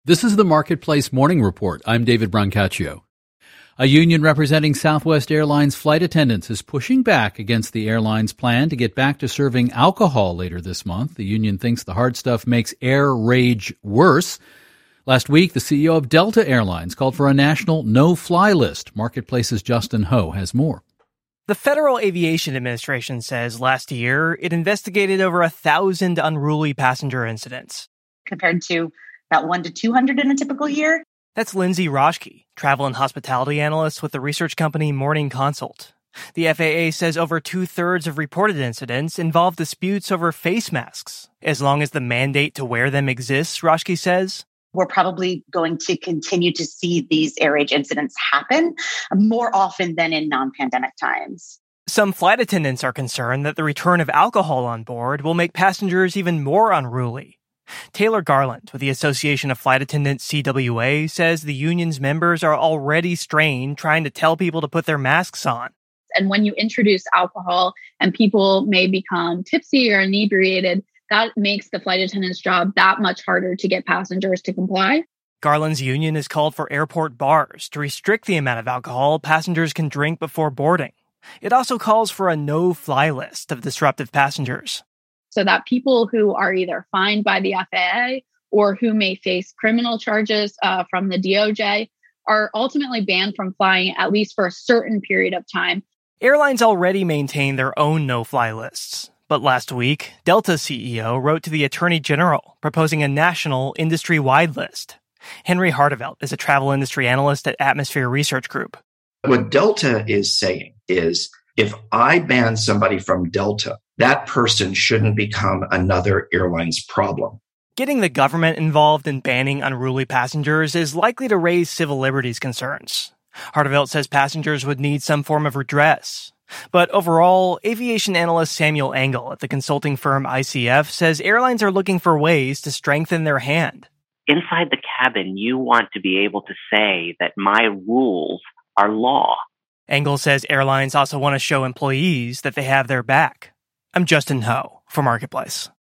This is the Marketplace Morning Report. I'm David Brancaccio. A union representing Southwest Airlines flight attendants is pushing back against the airline's plan to get back to serving alcohol later this month. The union thinks the hard stuff makes air rage worse. Last week, the CEO of Delta Airlines called for a national no-fly list. Marketplace's Justin Ho has more. The Federal Aviation Administration says last year it investigated over 1,000 unruly passenger incidents. Compared to about 1 to 200 in a typical year. That's Lindsay Roschke, travel and hospitality analyst with the research company Morning Consult. The FAA says over 2/3 of reported incidents involve disputes over face masks. As long as the mandate to wear them exists, Roschke says, we're probably going to continue to see these air rage incidents happen more often than in non-pandemic times. Some flight attendants are concerned that the return of alcohol on board will make passengers even more unruly. Taylor Garland with the Association of Flight Attendants CWA says the union's members are already strained trying to tell people to put their masks on. And when you introduce alcohol and people may become tipsy or inebriated, that makes the flight attendant's job that much harder to get passengers to comply. Garland's union has called for airport bars to restrict the amount of alcohol passengers can drink before boarding. It also calls for a no-fly list of disruptive passengers, so that people who are either fined by the FAA or who may face criminal charges from the DOJ are ultimately banned from flying, at least for a certain period of time. Airlines already maintain their own no-fly lists. But last week, Delta CEO wrote to the Attorney General proposing a national industry-wide list. Henry Hartevelt is a travel industry analyst at Atmosphere Research Group. What Delta is saying is, if I ban somebody from Delta, that person shouldn't become another airline's problem. Getting the government involved in banning unruly passengers is likely to raise civil liberties concerns. Hartevelt says passengers would need some form of redress. But overall, aviation analyst Samuel Engel at the consulting firm ICF says airlines are looking for ways to strengthen their hand. Inside the cabin, you want to be able to say that my rules are law. Engel says airlines also want to show employees that they have their back. I'm Justin Ho for Marketplace.